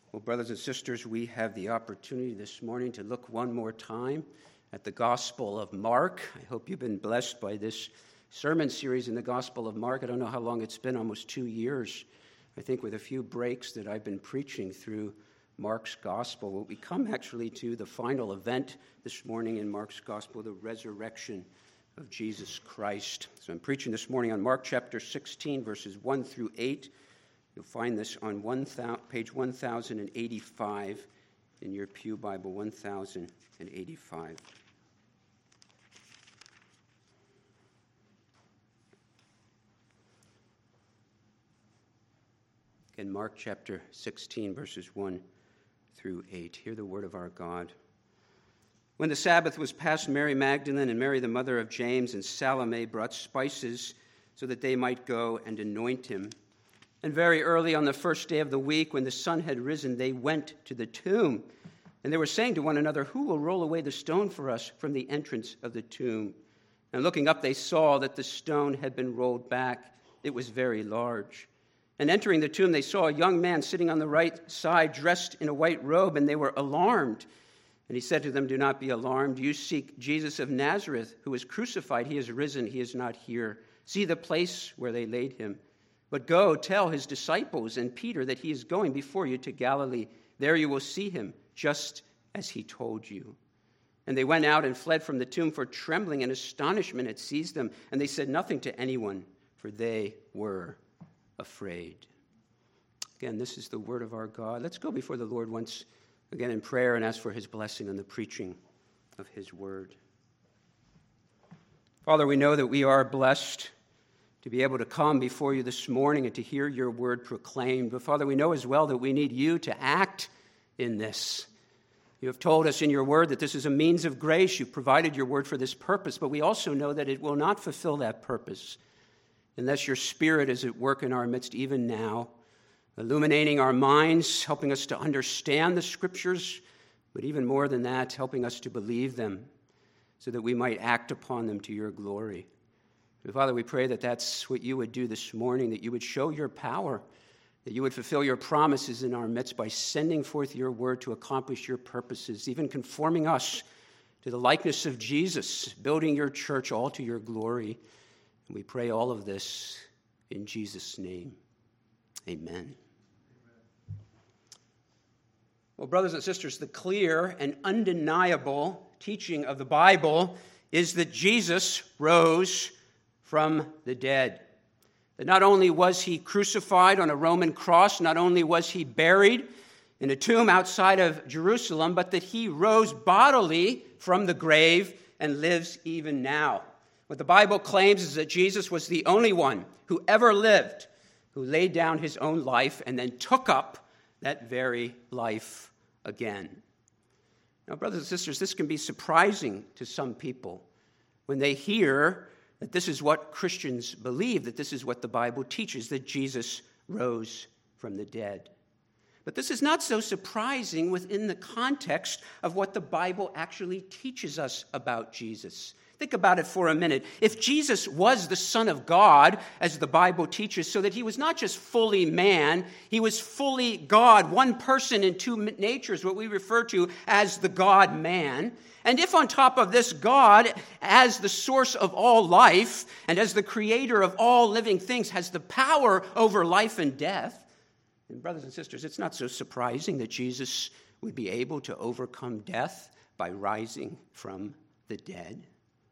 Well, brothers and sisters, we have the opportunity this morning to look one more time at the Gospel of Mark. I hope you've been blessed by this sermon series in the Gospel of Mark. I don't know how long it's been, almost 2 years, I think, with a few breaks that I've been preaching through Mark's Gospel. Well, we come actually to the final event this morning in Mark's Gospel, the resurrection of Jesus Christ. So I'm preaching this morning on Mark chapter 16, verses 1 through 8. You'll find this on page 1085 in your Pew Bible, 1085. Again, Mark chapter 16, verses 1 through 8. Hear the word of our God. When the Sabbath was past, Mary Magdalene and Mary the mother of James and Salome brought spices so that they might go and anoint him. And very early on the first day of the week, when the sun had risen, they went to the tomb. And they were saying to one another, "Who will roll away the stone for us from the entrance of the tomb?" And looking up, they saw that the stone had been rolled back. It was very large. And entering the tomb, they saw a young man sitting on the right side, dressed in a white robe, and they were alarmed. And he said to them, "Do not be alarmed. You seek Jesus of Nazareth, who was crucified. He is risen. He is not here. See the place where they laid him. But go, tell his disciples and Peter that he is going before you to Galilee. There you will see him, just as he told you." And they went out and fled from the tomb, for trembling and astonishment had seized them. And they said nothing to anyone, for they were afraid. Again, this is the word of our God. Let's go before the Lord once again in prayer and ask for his blessing on the preaching of his word. Father, we know that we are blessed to be able to come before you this morning and to hear your word proclaimed. But Father, we know as well that we need you to act in this. You have told us in your word that this is a means of grace. You've provided your word for this purpose, but we also know that it will not fulfill that purpose unless your Spirit is at work in our midst even now, illuminating our minds, helping us to understand the Scriptures, but even more than that, helping us to believe them so that we might act upon them to your glory. So Father, we pray that that's what you would do this morning, that you would show your power, that you would fulfill your promises in our midst by sending forth your word to accomplish your purposes, even conforming us to the likeness of Jesus, building your church all to your glory. And we pray all of this in Jesus' name. Amen. Well, brothers and sisters, the clear and undeniable teaching of the Bible is that Jesus rose from the dead. That not only was he crucified on a Roman cross, not only was he buried in a tomb outside of Jerusalem, but that he rose bodily from the grave and lives even now. What the Bible claims is that Jesus was the only one who ever lived who laid down his own life and then took up that very life again. Now, brothers and sisters, this can be surprising to some people when they hear that this is what Christians believe, that this is what the Bible teaches, that Jesus rose from the dead. But this is not so surprising within the context of what the Bible actually teaches us about Jesus. Think about it for a minute. If Jesus was the Son of God, as the Bible teaches, so that he was not just fully man, he was fully God, one person in two natures, what we refer to as the God-man. And if on top of this, God, as the source of all life and as the creator of all living things, has the power over life and death, then brothers and sisters, it's not so surprising that Jesus would be able to overcome death by rising from the dead.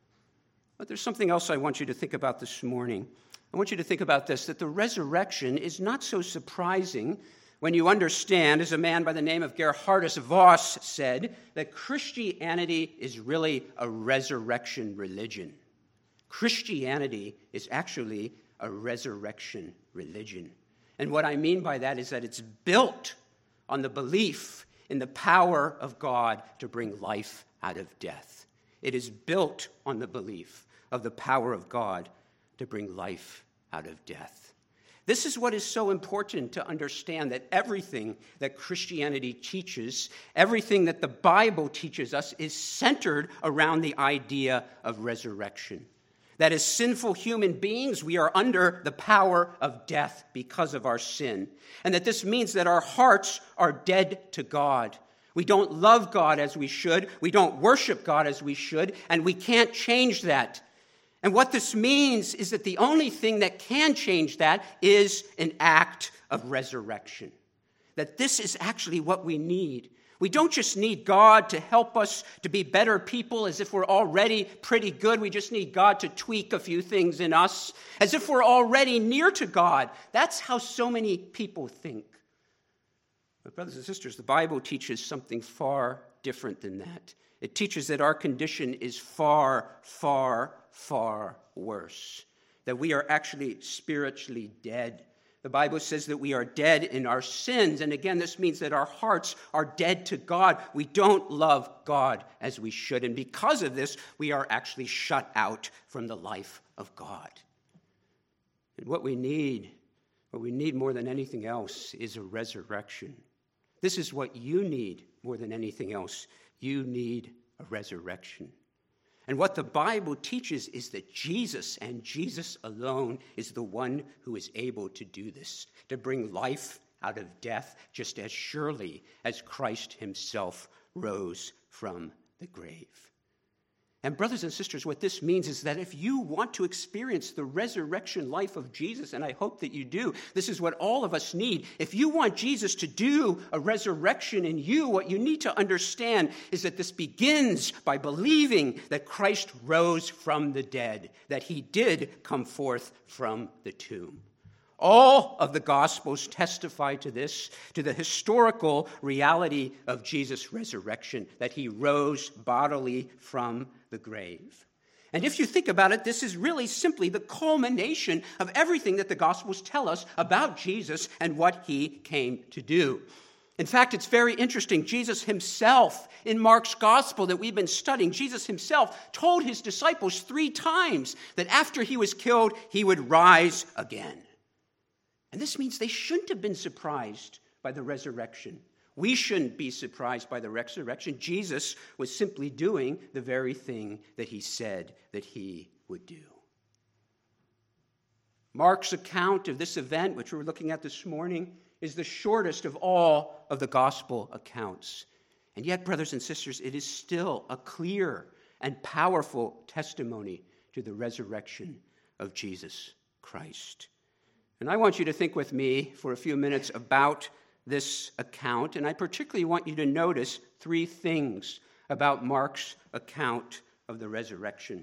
But there's something else I want you to think about this morning. I want you to think about this, that the resurrection is not so surprising when you understand, as a man by the name of Gerhardus Voss said, that Christianity is really a resurrection religion. Christianity is actually a resurrection religion. And what I mean by that is that it's built on the belief in the power of God to bring life out of death. It is built on the belief of the power of God to bring life out of death. This is what is so important to understand, that everything that Christianity teaches, everything that the Bible teaches us, is centered around the idea of resurrection. That as sinful human beings, we are under the power of death because of our sin. And that this means that our hearts are dead to God. We don't love God as we should. We don't worship God as we should. And we can't change that. And what this means is that the only thing that can change that is an act of resurrection. That this is actually what we need. We don't just need God to help us to be better people as if we're already pretty good. We just need God to tweak a few things in us as if we're already near to God. That's how so many people think. But brothers and sisters, the Bible teaches something far different than that. It teaches that our condition is far, far, far worse. That we are actually spiritually dead. The Bible says that we are dead in our sins. And again, this means that our hearts are dead to God. We don't love God as we should. And because of this, we are actually shut out from the life of God. And what we need more than anything else is a resurrection. This is what you need more than anything else. You need a resurrection. And what the Bible teaches is that Jesus and Jesus alone is the one who is able to do this, to bring life out of death just as surely as Christ himself rose from the grave. And brothers and sisters, what this means is that if you want to experience the resurrection life of Jesus, and I hope that you do, this is what all of us need. If you want Jesus to do a resurrection in you, what you need to understand is that this begins by believing that Christ rose from the dead, that he did come forth from the tomb. All of the Gospels testify to this, to the historical reality of Jesus' resurrection, that he rose bodily from the grave. And if you think about it, this is really simply the culmination of everything that the Gospels tell us about Jesus and what he came to do. In fact, it's very interesting. Jesus himself, in Mark's Gospel that we've been studying, Jesus himself told his disciples 3 times that after he was killed, he would rise again. And this means they shouldn't have been surprised by the resurrection. We shouldn't be surprised by the resurrection. Jesus was simply doing the very thing that he said that he would do. Mark's account of this event, which we're looking at this morning, is the shortest of all of the gospel accounts. And yet, brothers and sisters, it is still a clear and powerful testimony to the resurrection of Jesus Christ. And I want you to think with me for a few minutes about this account, and I particularly want you to notice 3 things about Mark's account of the resurrection.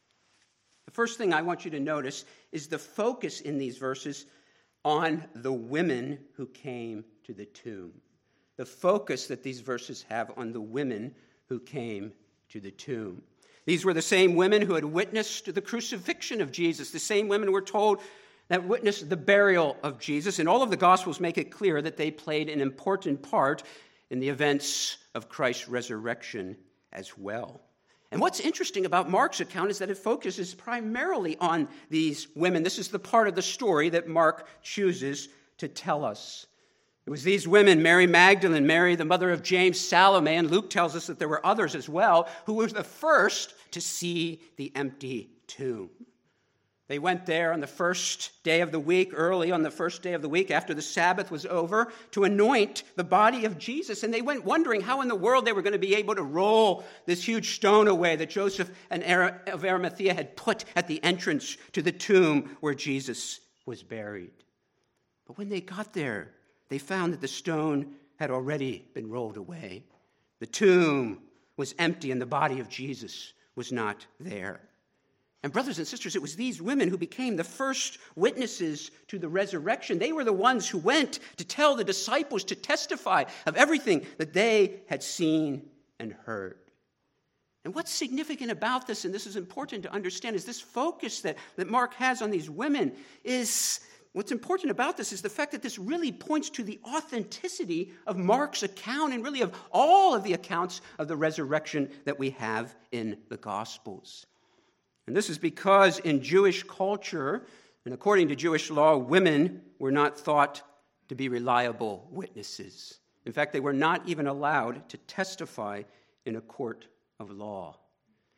The first thing I want you to notice is the focus in these verses on the women who came to the tomb. The focus that these verses have on the women who came to the tomb. These were the same women who had witnessed the crucifixion of Jesus, the same women were told that witnessed the burial of Jesus, and all of the Gospels make it clear that they played an important part in the events of Christ's resurrection as well. And what's interesting about Mark's account is that it focuses primarily on these women. This is the part of the story that Mark chooses to tell us. It was these women, Mary Magdalene, Mary, the mother of James, Salome, and Luke tells us that there were others as well, who were the first to see the empty tomb. They went there on the first day of the week, early on the first day of the week after the Sabbath was over, to anoint the body of Jesus. And they went wondering how in the world they were going to be able to roll this huge stone away that Joseph of Arimathea had put at the entrance to the tomb where Jesus was buried. But when they got there, they found that the stone had already been rolled away. The tomb was empty and the body of Jesus was not there. And brothers and sisters, it was these women who became the first witnesses to the resurrection. They were the ones who went to tell the disciples, to testify of everything that they had seen and heard. And what's significant about this, and this is important to understand, is this focus that Mark has on these women is, what's important about this is the fact that this really points to the authenticity of Mark's account and really of all of the accounts of the resurrection that we have in the Gospels. And this is because in Jewish culture, and according to Jewish law, women were not thought to be reliable witnesses. In fact, they were not even allowed to testify in a court of law.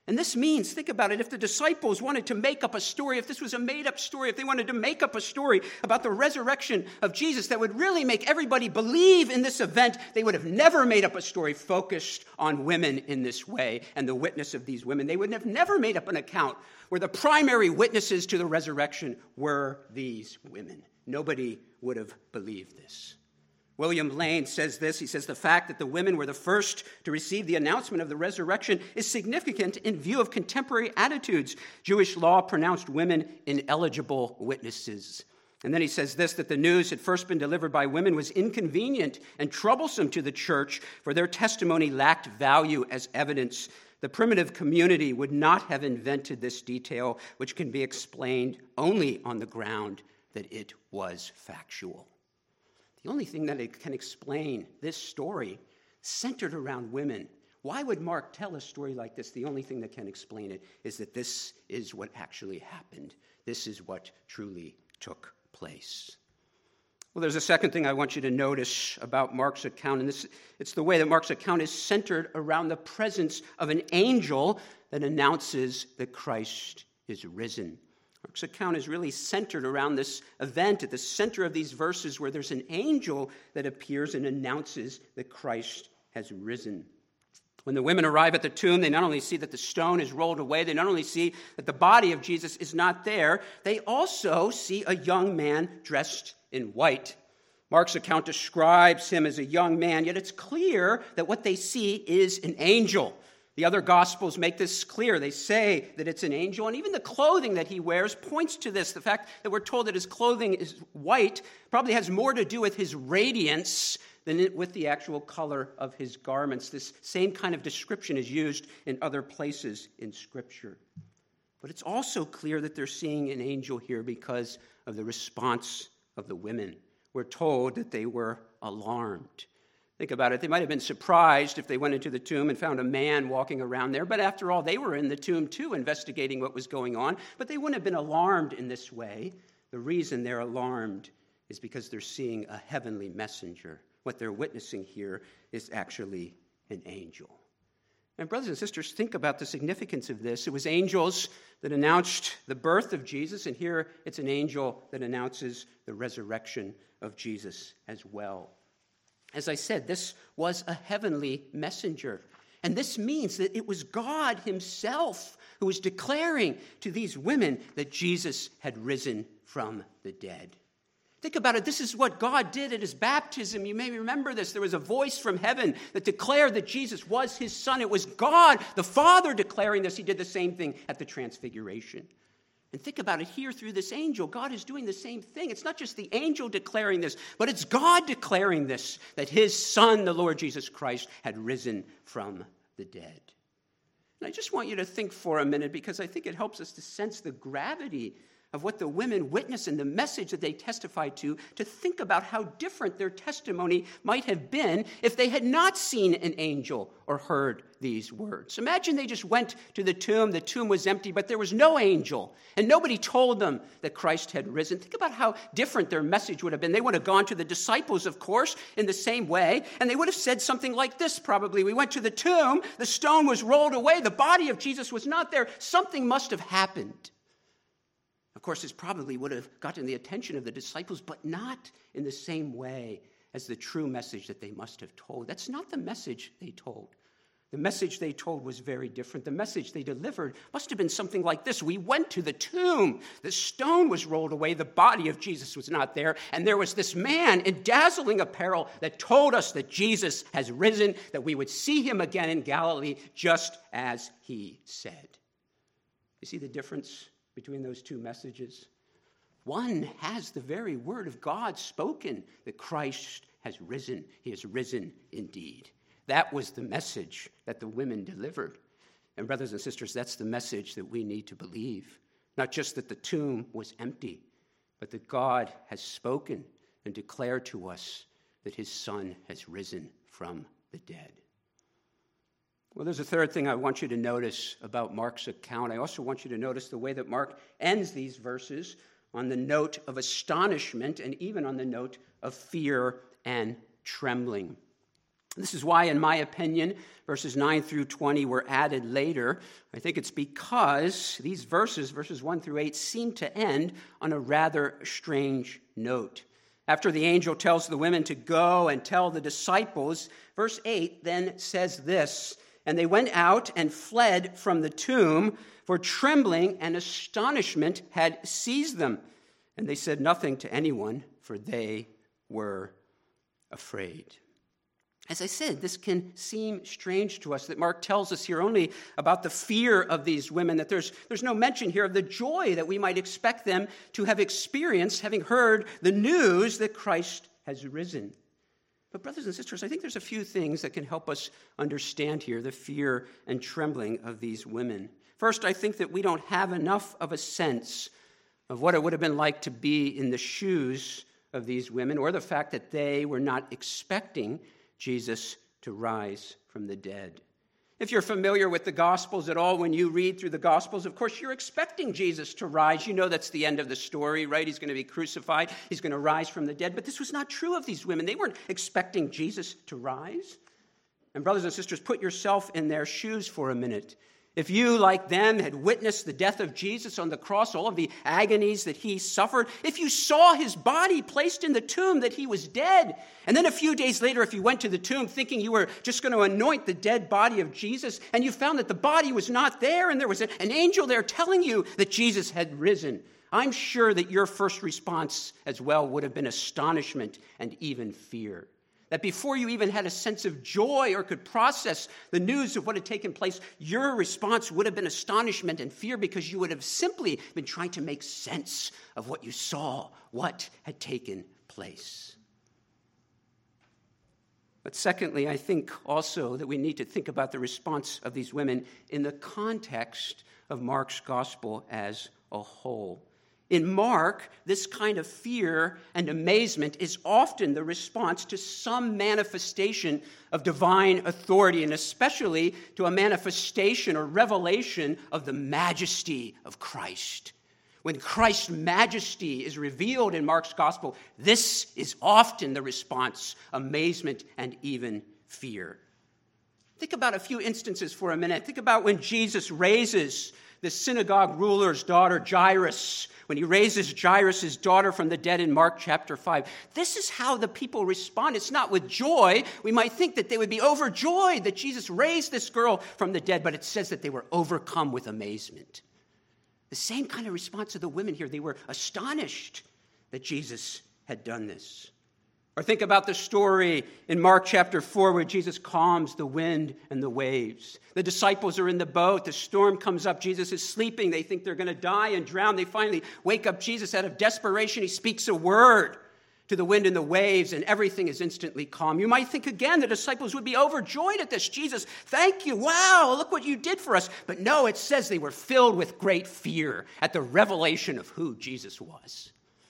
And this means, think about it, if the disciples wanted to make up a story, if this was a made-up story, if they wanted to make up a story about the resurrection of Jesus that would really make everybody believe in this event, they would have never made up a story focused on women in this way and the witness of these women. They would have never made up an account where the primary witnesses to the resurrection were these women. Nobody would have believed this. William Lane says this. He says, the fact that the women were the first to receive the announcement of the resurrection is significant in view of contemporary attitudes. Jewish law pronounced women ineligible witnesses. And then he says this, that the news had first been delivered by women was inconvenient and troublesome to the church, for their testimony lacked value as evidence. The primitive community would not have invented this detail, which can be explained only on the ground that it was factual. The only thing that can explain this story centered around women. Why would Mark tell a story like this? The only thing that can explain it is that this is what actually happened. This is what truly took place. Well, there's a second thing I want you to notice about Mark's account, and it's the way that Mark's account is centered around the presence of an angel that announces that Christ is risen. Mark's account is really centered around this event at the center of these verses where there's an angel that appears and announces that Christ has risen. When the women arrive at the tomb, they not only see that the stone is rolled away, they not only see that the body of Jesus is not there, they also see a young man dressed in white. Mark's account describes him as a young man, yet it's clear that what they see is an angel. The other Gospels make this clear. They say that it's an angel, and even the clothing that he wears points to this. The fact that we're told that his clothing is white probably has more to do with his radiance than with the actual color of his garments. This same kind of description is used in other places in Scripture. But it's also clear that they're seeing an angel here because of the response of the women. We're told that they were alarmed. Think about it. They might have been surprised if they went into the tomb and found a man walking around there. But after all, they were in the tomb too, investigating what was going on. But they wouldn't have been alarmed in this way. The reason they're alarmed is because they're seeing a heavenly messenger. What they're witnessing here is actually an angel. And brothers and sisters, think about the significance of this. It was angels that announced the birth of Jesus, and here it's an angel that announces the resurrection of Jesus as well. As I said, this was a heavenly messenger. And this means that it was God himself who was declaring to these women that Jesus had risen from the dead. Think about it. This is what God did at his baptism. You may remember this. There was a voice from heaven that declared that Jesus was his son. It was God, the Father, declaring this. He did the same thing at the Transfiguration. And think about it here through this angel. God is doing the same thing. It's not just the angel declaring this, but it's God declaring this, that his son, the Lord Jesus Christ, had risen from the dead. And I just want you to think for a minute, because I think it helps us to sense the gravity of what the women witnessed and the message that they testified to think about how different their testimony might have been if they had not seen an angel or heard these words. Imagine they just went to the tomb was empty, but there was no angel, and nobody told them that Christ had risen. Think about how different their message would have been. They would have gone to the disciples, of course, in the same way, and they would have said something like this probably. We went to the tomb, the stone was rolled away, the body of Jesus was not there, something must have happened. Of course, this probably would have gotten the attention of the disciples, but not in the same way as the true message that they must have told. That's not the message they told. The message they told was very different. The message they delivered must have been something like this. We went to the tomb. The stone was rolled away. The body of Jesus was not there. And there was this man in dazzling apparel that told us that Jesus has risen, that we would see him again in Galilee just as he said. You see the difference between those two messages? One has the very word of God spoken, that Christ has risen. He has risen indeed. That was the message that the women delivered. And brothers and sisters, that's the message that we need to believe. Not just that the tomb was empty, but that God has spoken and declared to us that his son has risen from the dead. Well, there's a third thing I want you to notice about Mark's account. I also want you to notice the way that Mark ends these verses on the note of astonishment and even on the note of fear and trembling. This is why, in my opinion, verses 9 through 20 were added later. I think it's because these verses 1 through 8, seem to end on a rather strange note. After the angel tells the women to go and tell the disciples, verse 8 then says this, "And they went out and fled from the tomb, for trembling and astonishment had seized them. And they said nothing to anyone, for they were afraid." As I said, this can seem strange to us that Mark tells us here only about the fear of these women, that there's no mention here of the joy that we might expect them to have experienced having heard the news that Christ has risen. But brothers and sisters, I think there's a few things that can help us understand here the fear and trembling of these women. First, I think that we don't have enough of a sense of what it would have been like to be in the shoes of these women, or the fact that they were not expecting Jesus to rise from the dead. If you're familiar with the Gospels at all, when you read through the Gospels, of course, you're expecting Jesus to rise. You know that's the end of the story, right? He's going to be crucified. He's going to rise from the dead. But this was not true of these women. They weren't expecting Jesus to rise. And brothers and sisters, put yourself in their shoes for a minute. If you, like them, had witnessed the death of Jesus on the cross, all of the agonies that he suffered, if you saw his body placed in the tomb that he was dead, and then a few days later, if you went to the tomb thinking you were just going to anoint the dead body of Jesus, and you found that the body was not there, and there was an angel there telling you that Jesus had risen, I'm sure that your first response as well would have been astonishment and even fear. That before you even had a sense of joy or could process the news of what had taken place, your response would have been astonishment and fear, because you would have simply been trying to make sense of what you saw, what had taken place. But secondly, I think also that we need to think about the response of these women in the context of Mark's gospel as a whole. In Mark, this kind of fear and amazement is often the response to some manifestation of divine authority, and especially to a manifestation or revelation of the majesty of Christ. When Christ's majesty is revealed in Mark's gospel, this is often the response: amazement and even fear. Think about a few instances for a minute. Think about when Jesus raises the synagogue ruler's daughter, Jairus, when he raises Jairus' daughter from the dead in Mark chapter 5. This is how the people respond. It's not with joy. We might think that they would be overjoyed that Jesus raised this girl from the dead, but it says that they were overcome with amazement. The same kind of response of the women here. They were astonished that Jesus had done this. Or think about the story in Mark chapter 4 where Jesus calms the wind and the waves. The disciples are in the boat. The storm comes up. Jesus is sleeping. They think they're going to die and drown. They finally wake up Jesus out of desperation. He speaks a word to the wind and the waves, and everything is instantly calm. You might think again the disciples would be overjoyed at this. Jesus, thank you. Wow, look what you did for us. But no, it says they were filled with great fear at the revelation of who Jesus was.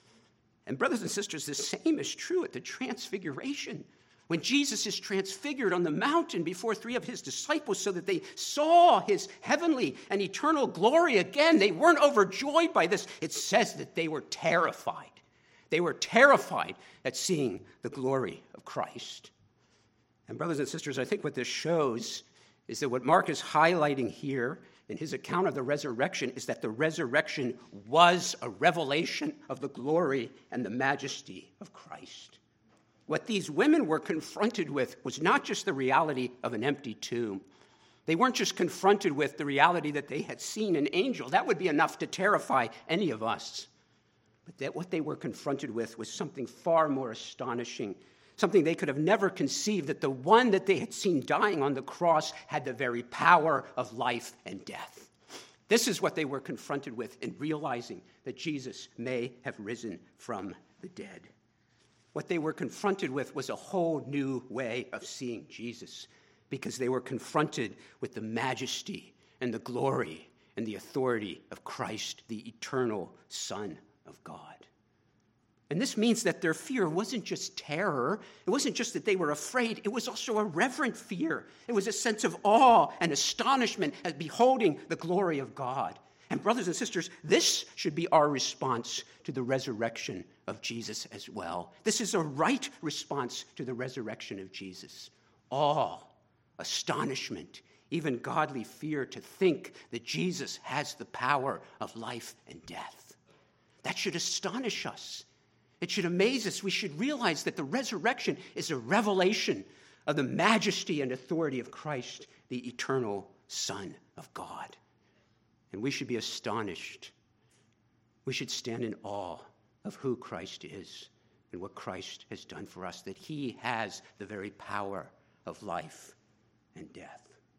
And brothers and sisters, the same is true at the transfiguration. When Jesus is transfigured on the mountain before 3 of his disciples so that they saw his heavenly and eternal glory again, they weren't overjoyed by this. It says that they were terrified. They were terrified at seeing the glory of Christ. And brothers and sisters, I think what this shows is that what Mark is highlighting here in his account of the resurrection is that the resurrection was a revelation of the glory and the majesty of Christ. What these women were confronted with was not just the reality of an empty tomb. They weren't just confronted with the reality that they had seen an angel. That would be enough to terrify any of us. But that what they were confronted with was something far more astonishing, something they could have never conceived, that the one that they had seen dying on the cross had the very power of life and death. This is what they were confronted with in realizing that Jesus may have risen from the dead. What they were confronted with was a whole new way of seeing Jesus, because they were confronted with the majesty and the glory and the authority of Christ, the eternal Son of God. And this means that their fear wasn't just terror. It wasn't just that they were afraid. It was also a reverent fear. It was a sense of awe and astonishment at beholding the glory of God. And brothers and sisters, this should be our response to the resurrection of Jesus as well. This is a right response to the resurrection of Jesus. awe, astonishment, even godly fear to think that Jesus has the power of life and death. That should astonish us. It should amaze us. We should realize that the resurrection is a revelation of the majesty and authority of Christ, the eternal Son of God. And we should be astonished. We should stand in awe of who Christ is and what Christ has done for us, that he has the very power of life and death.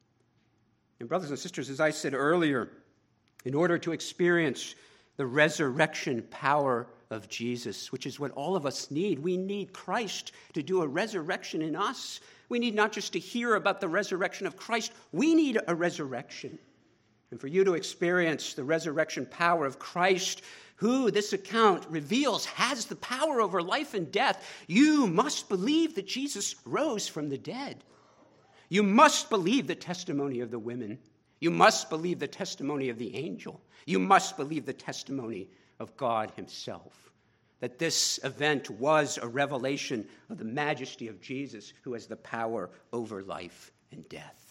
And brothers and sisters, as I said earlier, in order to experience the resurrection power of Jesus, which is what all of us need, we need Christ to do a resurrection in us. We need not just to hear about the resurrection of Christ, we need a resurrection. And for you to experience the resurrection power of Christ, who this account reveals has the power over life and death, you must believe that Jesus rose from the dead. You must believe the testimony of the women. You must believe the testimony of the angel. You must believe the testimony of God himself, that this event was a revelation of the majesty of Jesus, who has the power over life and death.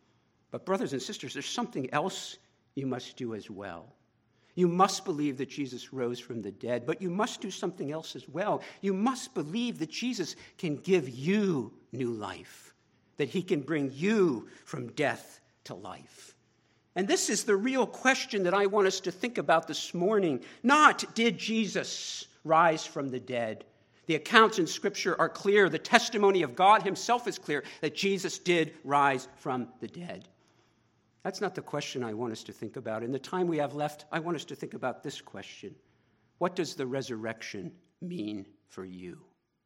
But brothers and sisters, there's something else you must do as well. You must believe that Jesus rose from the dead, but you must do something else as well. You must believe that Jesus can give you new life, that he can bring you from death to life. And this is the real question that I want us to think about this morning. Not, did Jesus rise from the dead? The accounts in Scripture are clear. The testimony of God himself is clear that Jesus did rise from the dead. That's not the question I want us to think about. In the time we have left, I want us to think about this question. What does the resurrection mean for you?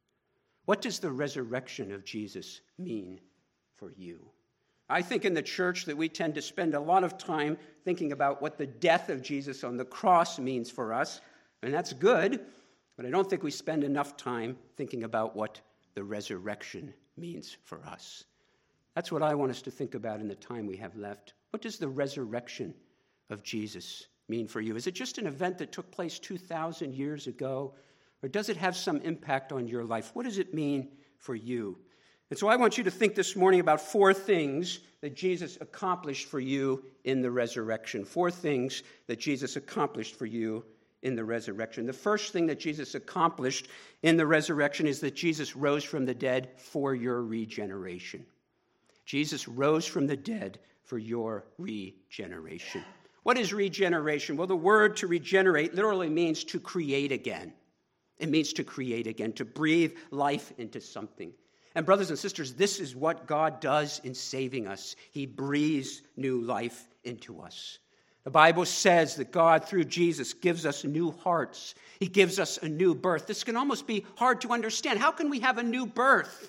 What does the resurrection of Jesus mean for you? I think in the church that we tend to spend a lot of time thinking about what the death of Jesus on the cross means for us, and that's good, but I don't think we spend enough time thinking about what the resurrection means for us. That's what I want us to think about in the time we have left. What does the resurrection of Jesus mean for you? Is it just an event that took place 2,000 years ago, or does it have some impact on your life? What does it mean for you? And so I want you to think this morning about 4 things that Jesus accomplished for you in the resurrection. 4 things that Jesus accomplished for you in the resurrection. The first thing that Jesus accomplished in the resurrection is that Jesus rose from the dead for your regeneration. Jesus rose from the dead for your regeneration. What is regeneration? Well, the word to regenerate literally means to create again. It means to create again, to breathe life into something. And brothers and sisters, this is what God does in saving us. He breathes new life into us. The Bible says that God, through Jesus, gives us new hearts. He gives us a new birth. This can almost be hard to understand. How can we have a new birth?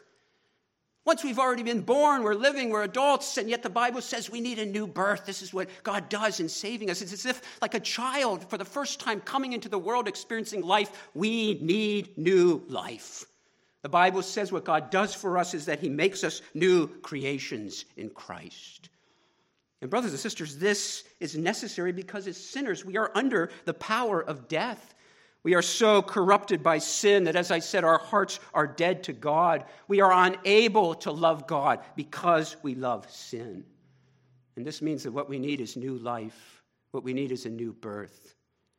Once we've already been born, we're living, we're adults, and yet the Bible says we need a new birth. This is what God does in saving us. It's as if, like a child, for the first time coming into the world, experiencing life, we need new life. The Bible says what God does for us is that he makes us new creations in Christ. And brothers and sisters, this is necessary because as sinners, we are under the power of death. We are so corrupted by sin that, as I said, our hearts are dead to God. We are unable to love God because we love sin. And this means that what we need is new life. What we need is a new birth.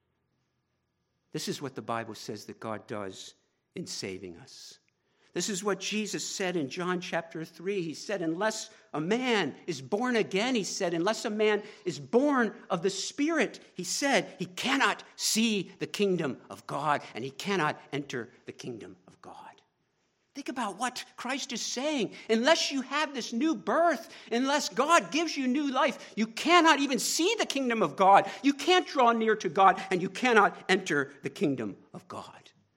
This is what the Bible says that God does in saving us. This is what Jesus said in John chapter 3. He said, unless a man is born again, he said, unless a man is born of the Spirit, he said, he cannot see the kingdom of God and he cannot enter the kingdom of God. Think about what Christ is saying. Unless you have this new birth, unless God gives you new life, you cannot even see the kingdom of God. You can't draw near to God and you cannot enter the kingdom of God.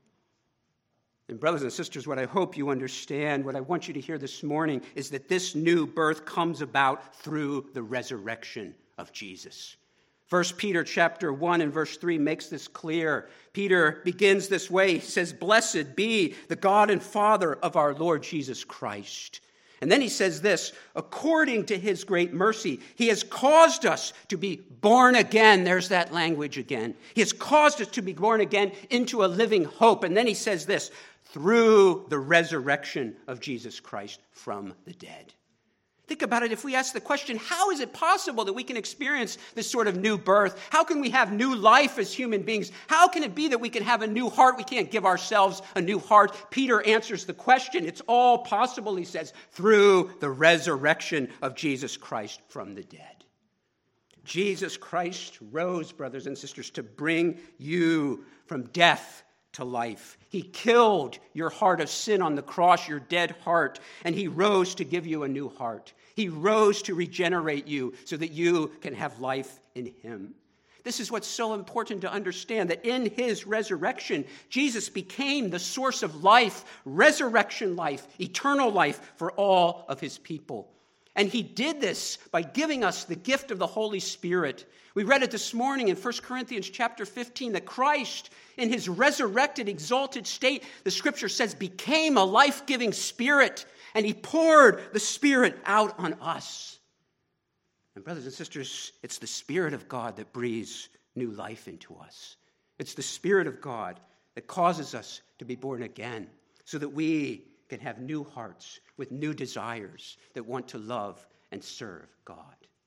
And brothers and sisters, what I hope you understand, what I want you to hear this morning is that this new birth comes about through the resurrection of Jesus. 1 Peter chapter 1 and verse 3 makes this clear. Peter begins this way. He says, "Blessed be the God and Father of our Lord Jesus Christ." And then he says this, according to his great mercy, he has caused us to be born again. There's that language again. He has caused us to be born again into a living hope. And then he says this, through the resurrection of Jesus Christ from the dead. Think about it. If we ask the question, how is it possible that we can experience this sort of new birth? How can we have new life as human beings? How can it be that we can have a new heart? We can't give ourselves a new heart. Peter answers the question. It's all possible, he says, through the resurrection of Jesus Christ from the dead. Jesus Christ rose, brothers and sisters, to bring you from death to life. He killed your heart of sin on the cross, your dead heart, and he rose to give you a new heart. He rose to regenerate you so that you can have life in him. This is what's so important to understand, that in his resurrection, Jesus became the source of life, resurrection life, eternal life for all of his people. And he did this by giving us the gift of the Holy Spirit. We read it this morning in 1 Corinthians chapter 15, that Christ, in his resurrected, exalted state, the scripture says, became a life-giving spirit, and he poured the Spirit out on us. And brothers and sisters, it's the Spirit of God that breathes new life into us. It's the Spirit of God that causes us to be born again, so that we can have new hearts with new desires that want to love and serve God.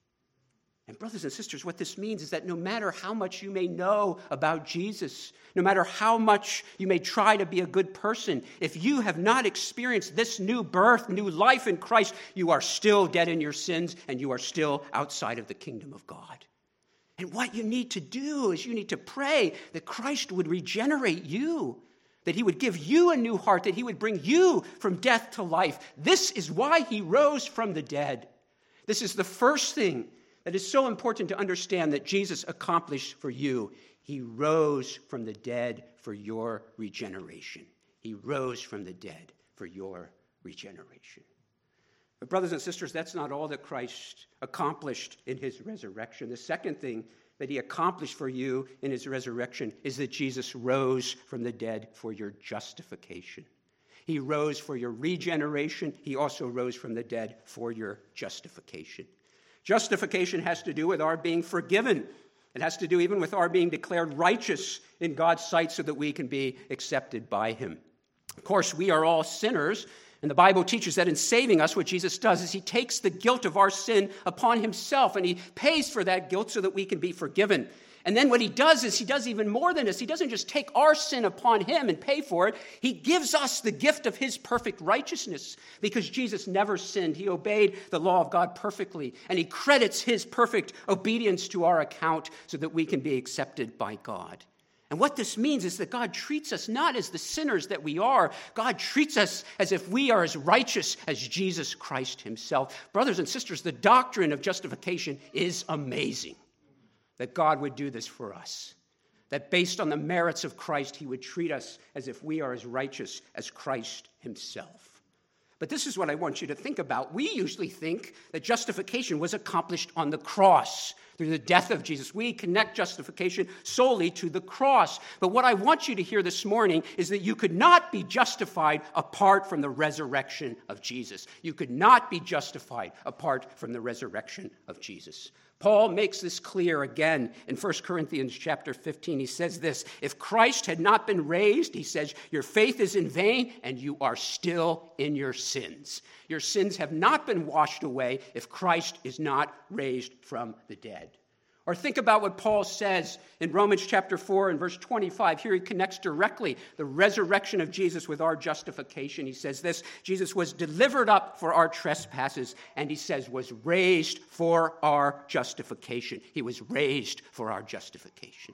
And brothers and sisters, what this means is that no matter how much you may know about Jesus, no matter how much you may try to be a good person, if you have not experienced this new birth, new life in Christ, you are still dead in your sins and you are still outside of the kingdom of God. And what you need to do is you need to pray that Christ would regenerate you, that he would give you a new heart, that he would bring you from death to life. This is why he rose from the dead. This is the first thing that is so important to understand that Jesus accomplished for you. He rose from the dead for your regeneration. He rose from the dead for your regeneration. But brothers and sisters, that's not all that Christ accomplished in his resurrection. The second thing that he accomplished for you in his resurrection is that Jesus rose from the dead for your justification. He rose for your regeneration. He also rose from the dead for your justification. Justification has to do with our being forgiven. It has to do even with our being declared righteous in God's sight so that we can be accepted by him. Of course, we are all sinners, and the Bible teaches that in saving us, what Jesus does is he takes the guilt of our sin upon himself, and he pays for that guilt so that we can be forgiven. And then what he does is he does even more than this. He doesn't just take our sin upon him and pay for it. He gives us the gift of his perfect righteousness, because Jesus never sinned. He obeyed the law of God perfectly, and he credits his perfect obedience to our account so that we can be accepted by God. And what this means is that God treats us not as the sinners that we are. God treats us as if we are as righteous as Jesus Christ himself. Brothers and sisters, the doctrine of justification is amazing. That God would do this for us. That based on the merits of Christ, he would treat us as if we are as righteous as Christ himself. But this is what I want you to think about. We usually think that justification was accomplished on the cross through the death of Jesus. We connect justification solely to the cross. But what I want you to hear this morning is that you could not be justified apart from the resurrection of Jesus. You could not be justified apart from the resurrection of Jesus. Paul makes this clear again in 1 Corinthians chapter 15. He says this, if Christ had not been raised, he says, your faith is in vain and you are still in your sins. Your sins have not been washed away if Christ is not raised from the dead. Or think about what Paul says in Romans chapter 4 and verse 25. Here he connects directly the resurrection of Jesus with our justification. He says this, Jesus was delivered up for our trespasses, and he says was raised for our justification. He was raised for our justification.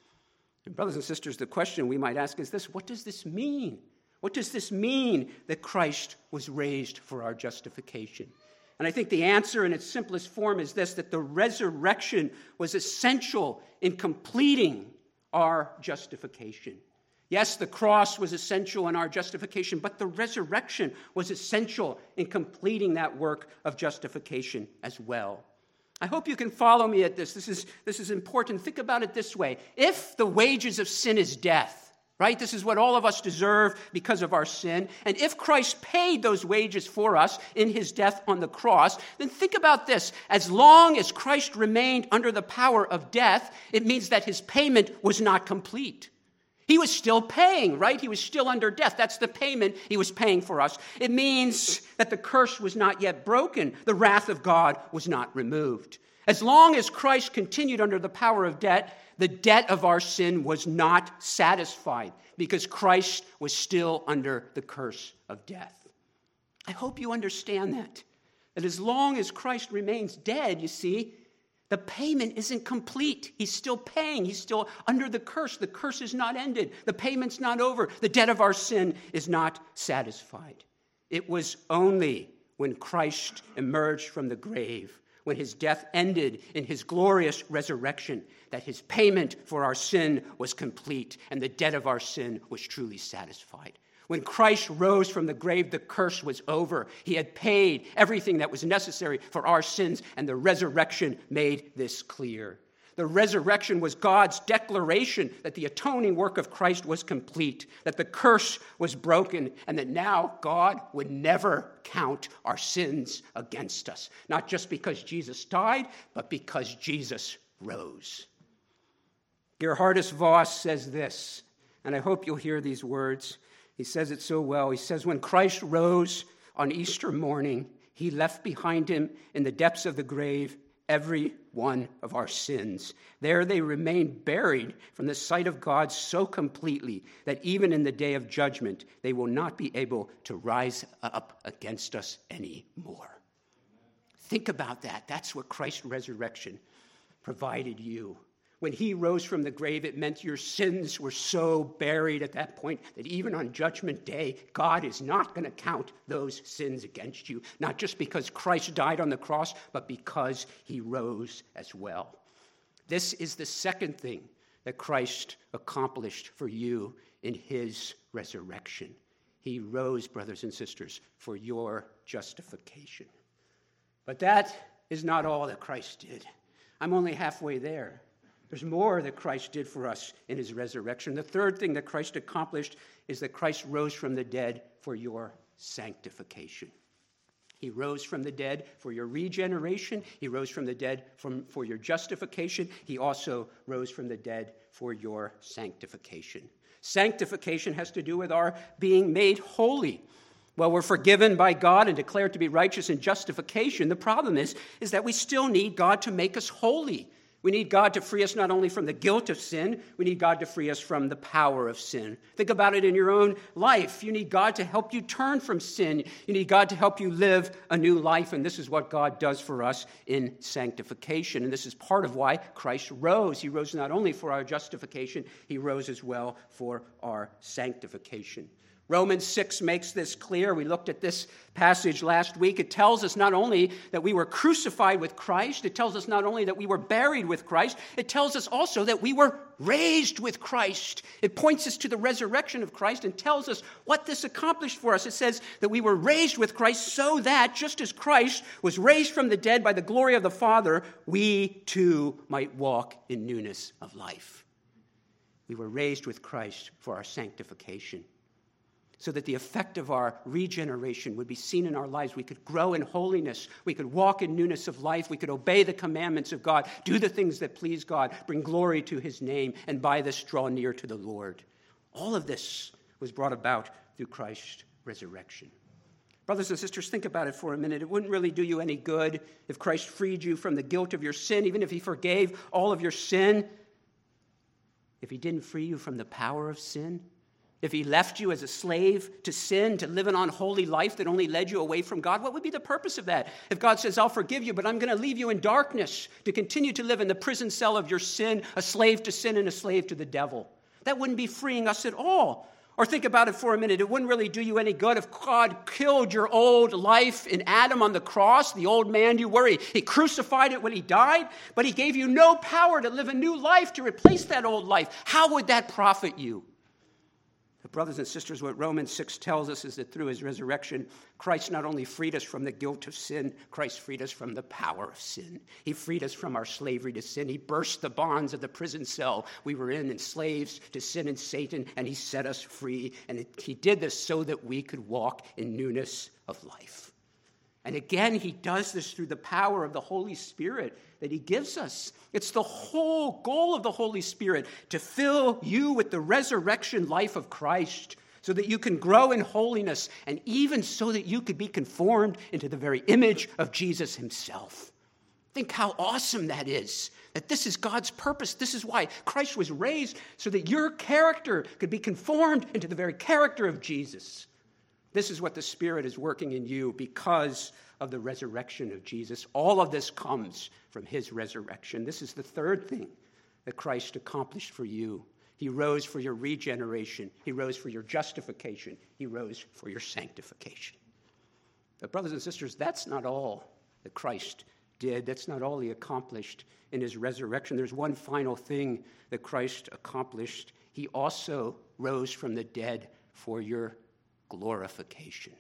And brothers and sisters, the question we might ask is this, what does this mean? What does this mean that Christ was raised for our justification? And I think the answer in its simplest form is this, that the resurrection was essential in completing our justification. Yes, the cross was essential in our justification, but the resurrection was essential in completing that work of justification as well. I hope you can follow me at this. This is important. Think about it this way. If the wages of sin is death, right? This is what all of us deserve because of our sin. And if Christ paid those wages for us in his death on the cross, then think about this. As long as Christ remained under the power of death, it means that his payment was not complete. He was still paying, right? He was still under death. That's the payment he was paying for us. It means that the curse was not yet broken. The wrath of God was not removed. As long as Christ continued under the power of debt, the debt of our sin was not satisfied because Christ was still under the curse of death. I hope you understand that as long as Christ remains dead, you see, the payment isn't complete. He's still paying. He's still under the curse. The curse is not ended. The payment's not over. The debt of our sin is not satisfied. It was only when Christ emerged from the grave, when his death ended in his glorious resurrection, that his payment for our sin was complete and the debt of our sin was truly satisfied. When Christ rose from the grave, the curse was over. He had paid everything that was necessary for our sins, and the resurrection made this clear. The resurrection was God's declaration that the atoning work of Christ was complete, that the curse was broken, and that now God would never count our sins against us. Not just because Jesus died, but because Jesus rose. Gerhardus Voss says this, and I hope you'll hear these words. He says it so well. He says, when Christ rose on Easter morning, he left behind him in the depths of the grave every one of our sins. There they remain buried from the sight of God so completely that even in the day of judgment, they will not be able to rise up against us anymore. Think about that. That's what Christ's resurrection provided you. When he rose from the grave, it meant your sins were so buried at that point that even on Judgment Day, God is not going to count those sins against you, not just because Christ died on the cross, but because he rose as well. This is the second thing that Christ accomplished for you in his resurrection. He rose, brothers and sisters, for your justification. But that is not all that Christ did. I'm only halfway there. There's more that Christ did for us in his resurrection. The third thing that Christ accomplished is that Christ rose from the dead for your sanctification. He rose from the dead for your regeneration. He rose from the dead for your justification. He also rose from the dead for your sanctification. Sanctification has to do with our being made holy. Well, we're forgiven by God and declared to be righteous in justification. The problem is that we still need God to make us holy. We need God to free us not only from the guilt of sin, we need God to free us from the power of sin. Think about it in your own life. You need God to help you turn from sin. You need God to help you live a new life, and this is what God does for us in sanctification. And this is part of why Christ rose. He rose not only for our justification, he rose as well for our sanctification. Romans 6 makes this clear. We looked at this passage last week. It tells us not only that we were crucified with Christ, it tells us not only that we were buried with Christ, it tells us also that we were raised with Christ. It points us to the resurrection of Christ and tells us what this accomplished for us. It says that we were raised with Christ so that, just as Christ was raised from the dead by the glory of the Father, we too might walk in newness of life. We were raised with Christ for our sanctification, so that the effect of our regeneration would be seen in our lives. We could grow in holiness. We could walk in newness of life. We could obey the commandments of God, do the things that please God, bring glory to his name, and by this draw near to the Lord. All of this was brought about through Christ's resurrection. Brothers and sisters, think about it for a minute. It wouldn't really do you any good if Christ freed you from the guilt of your sin, even if he forgave all of your sin, if he didn't free you from the power of sin. If he left you as a slave to sin, to live an unholy life that only led you away from God, what would be the purpose of that? If God says, I'll forgive you, but I'm going to leave you in darkness to continue to live in the prison cell of your sin, a slave to sin and a slave to the devil. That wouldn't be freeing us at all. Or think about it for a minute. It wouldn't really do you any good if God killed your old life in Adam on the cross, the old man you were. He crucified it when he died, but he gave you no power to live a new life to replace that old life. How would that profit you? But brothers and sisters, what Romans 6 tells us is that through his resurrection, Christ not only freed us from the guilt of sin, Christ freed us from the power of sin. He freed us from our slavery to sin. He burst the bonds of the prison cell we were in, enslaved to sin and Satan, and he set us free. And he did this so that we could walk in newness of life. And again, he does this through the power of the Holy Spirit that he gives us. It's the whole goal of the Holy Spirit to fill you with the resurrection life of Christ so that you can grow in holiness and even so that you could be conformed into the very image of Jesus himself. Think how awesome that is, that this is God's purpose. This is why Christ was raised, so that your character could be conformed into the very character of Jesus. This is what the Spirit is working in you because of the resurrection of Jesus. All of this comes from his resurrection. This is the third thing that Christ accomplished for you. He rose for your regeneration. He rose for your justification. He rose for your sanctification. But brothers and sisters, that's not all that Christ did. That's not all he accomplished in his resurrection. There's one final thing that Christ accomplished. He also rose from the dead for your glorification.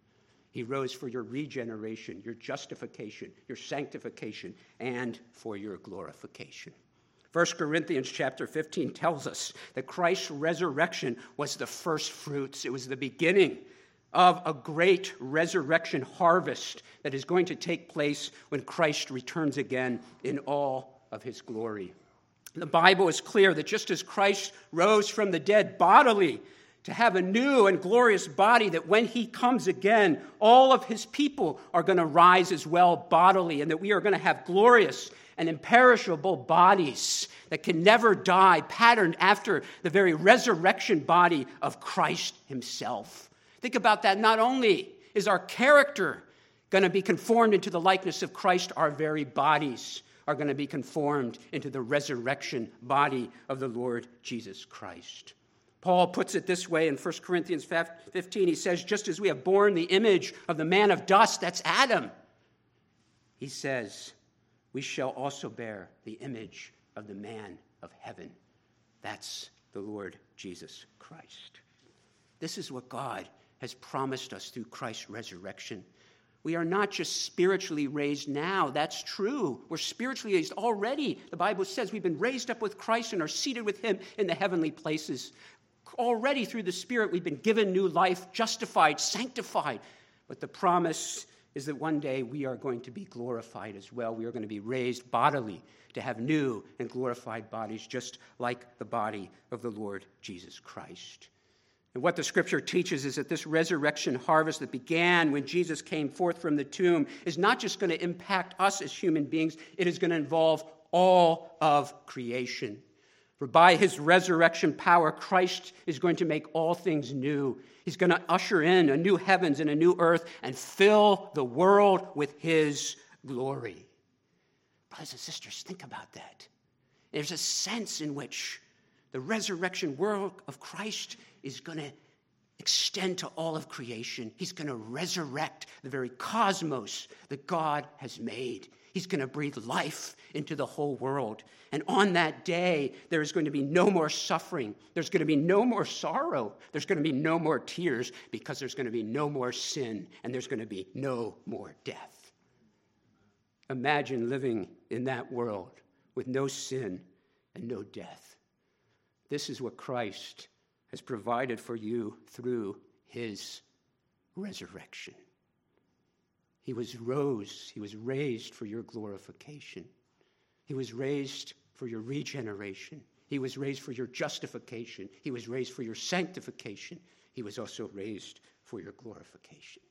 He rose for your regeneration, your justification, your sanctification, and for your glorification. 1 Corinthians chapter 15 tells us that Christ's resurrection was the first fruits. It was the beginning of a great resurrection harvest that is going to take place when Christ returns again in all of his glory. The Bible is clear that just as Christ rose from the dead bodily to have a new and glorious body, that when he comes again, all of his people are going to rise as well bodily, and that we are going to have glorious and imperishable bodies that can never die, patterned after the very resurrection body of Christ himself. Think about that. Not only is our character going to be conformed into the likeness of Christ, our very bodies are going to be conformed into the resurrection body of the Lord Jesus Christ. Paul puts it this way in 1 Corinthians 15. He says, just as we have borne the image of the man of dust, that's Adam, he says, we shall also bear the image of the man of heaven. That's the Lord Jesus Christ. This is what God has promised us through Christ's resurrection. We are not just spiritually raised now. That's true. We're spiritually raised already. The Bible says we've been raised up with Christ and are seated with him in the heavenly places. Already through the Spirit, we've been given new life, justified, sanctified. But the promise is that one day we are going to be glorified as well. We are going to be raised bodily to have new and glorified bodies, just like the body of the Lord Jesus Christ. And what the Scripture teaches is that this resurrection harvest that began when Jesus came forth from the tomb is not just going to impact us as human beings, it is going to involve all of creation. For by his resurrection power, Christ is going to make all things new. He's going to usher in a new heavens and a new earth and fill the world with his glory. Brothers and sisters, think about that. There's a sense in which the resurrection work of Christ is going to extend to all of creation. He's going to resurrect the very cosmos that God has made. He's going to breathe life into the whole world. And on that day, there is going to be no more suffering. There's going to be no more sorrow. There's going to be no more tears because there's going to be no more sin and there's going to be no more death. Imagine living in that world with no sin and no death. This is what Christ has provided for you through his resurrection. He was raised for your glorification. He was raised for your regeneration. He was raised for your justification. He was raised for your sanctification. He was also raised for your glorification.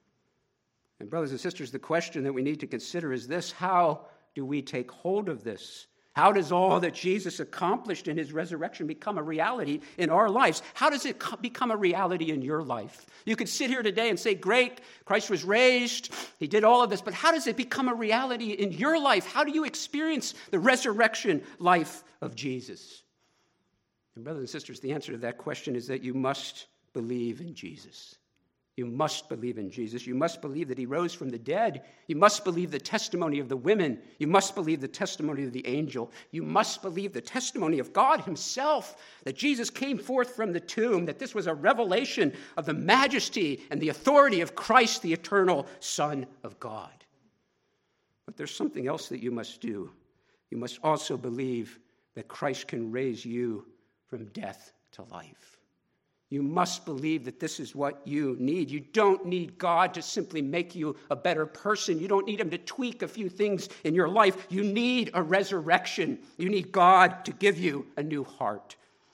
And brothers and sisters, the question that we need to consider is this: how do we take hold of this? How does all that Jesus accomplished in his resurrection become a reality in our lives? How does it become a reality in your life? You could sit here today and say, great, Christ was raised, he did all of this, but how does it become a reality in your life? How do you experience the resurrection life of Jesus? And brothers and sisters, the answer to that question is that you must believe in Jesus. You must believe in Jesus. You must believe that he rose from the dead. You must believe the testimony of the women. You must believe the testimony of the angel. You must believe the testimony of God himself, that Jesus came forth from the tomb, that this was a revelation of the majesty and the authority of Christ, the eternal Son of God. But there's something else that you must do. You must also believe that Christ can raise you from death to life. You must believe that this is what you need. You don't need God to simply make you a better person. You don't need him to tweak a few things in your life. You need a resurrection. You need God to give you a new heart.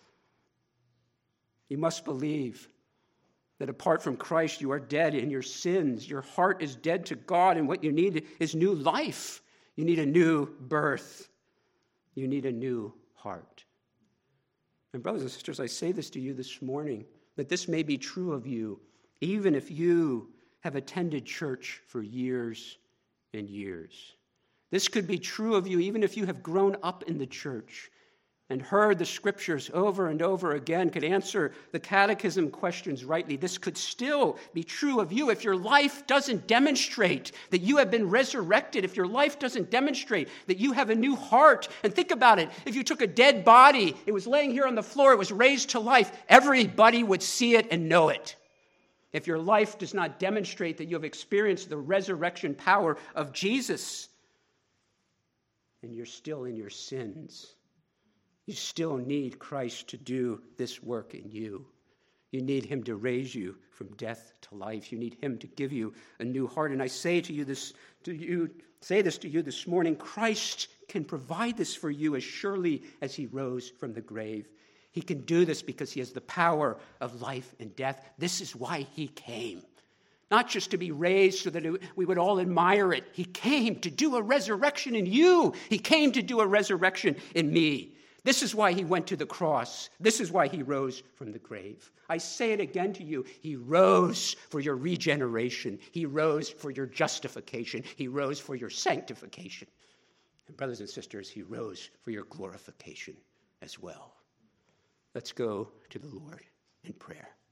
You must believe that apart from Christ, you are dead in your sins. Your heart is dead to God, and what you need is new life. You need a new birth. You need a new heart. And brothers and sisters, I say this to you this morning, that this may be true of you, even if you have attended church for years and years. This could be true of you, even if you have grown up in the church and heard the scriptures over and over again, could answer the catechism questions rightly. This could still be true of you if your life doesn't demonstrate that you have been resurrected, if your life doesn't demonstrate that you have a new heart. And think about it. If you took a dead body, it was laying here on the floor, it was raised to life, everybody would see it and know it. If your life does not demonstrate that you have experienced the resurrection power of Jesus, and you're still in your sins, you still need Christ to do this work in you. You need him to raise you from death to life. You need him to give you a new heart. And I say this to you this morning, Christ can provide this for you as surely as he rose from the grave. He can do this because he has the power of life and death. This is why he came. Not just to be raised so that we would all admire it. He came to do a resurrection in you. He came to do a resurrection in me. This is why he went to the cross. This is why he rose from the grave. I say it again to you. He rose for your regeneration. He rose for your justification. He rose for your sanctification. And brothers and sisters, he rose for your glorification as well. Let's go to the Lord in prayer.